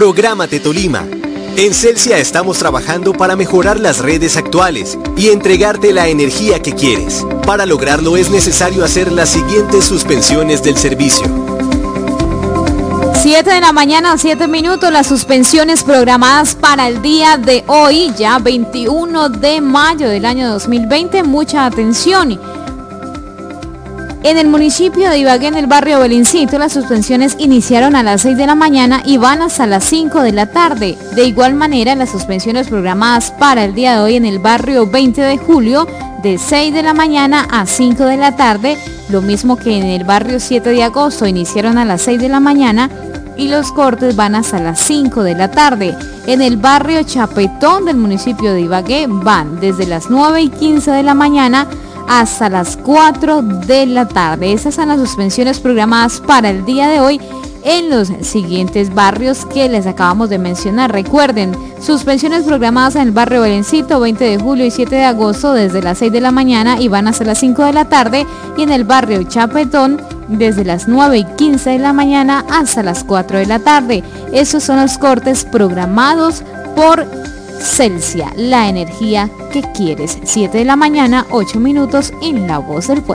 Prográmate Tolima. En Celsia estamos trabajando para mejorar las redes actuales y entregarte la energía que quieres. Para lograrlo es necesario hacer las siguientes suspensiones del servicio. 7 de la mañana, 7 minutos, las suspensiones programadas para el día de hoy, ya 21 de mayo del año 2020. Mucha atención. En el municipio de Ibagué, en el barrio Belincito, las suspensiones iniciaron a las 6 de la mañana y van hasta las 5 de la tarde. De igual manera, las suspensiones programadas para el día de hoy en el barrio 20 de julio, de 6 de la mañana a 5 de la tarde, lo mismo que en el barrio 7 de agosto, iniciaron a las 6 de la mañana y los cortes van hasta las 5 de la tarde. En el barrio Chapetón del municipio de Ibagué van desde las 9:15 de la mañana hasta las 4 de la tarde. Esas son las suspensiones programadas para el día de hoy en los siguientes barrios que les acabamos de mencionar. Recuerden, suspensiones programadas en el barrio Belencito, 20 de julio y 7 de agosto desde las 6 de la mañana y van hasta las 5 de la tarde, y en el barrio Chapetón desde las 9:15 de la mañana hasta las 4 de la tarde. Esos son los cortes programados por Celsia, la energía que quieres. 7 de la mañana, 8 minutos en La Voz del Pueblo.